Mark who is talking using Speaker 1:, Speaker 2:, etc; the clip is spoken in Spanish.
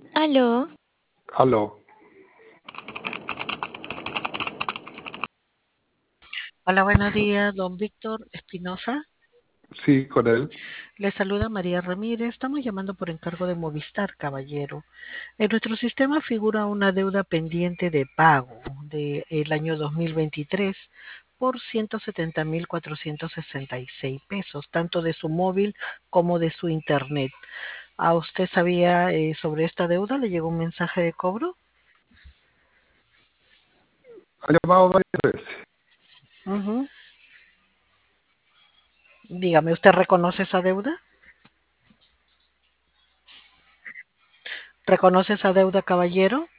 Speaker 1: Aló,
Speaker 2: Aló,
Speaker 3: Hola, buenos días, don Víctor Espinosa.
Speaker 2: sí, con él.
Speaker 3: Le saluda María Ramírez. Estamos llamando por encargo de Movistar, caballero. En nuestro sistema figura una deuda pendiente de pago del año 2023 por 170.466 pesos, tanto de su móvil como de su internet. ¿A usted sabía sobre esta deuda? ¿Le llegó un mensaje de cobro?
Speaker 2: Ha llamado varias veces.
Speaker 3: Ujú. Dígame, ¿usted reconoce esa deuda? ¿Reconoce esa deuda, caballero?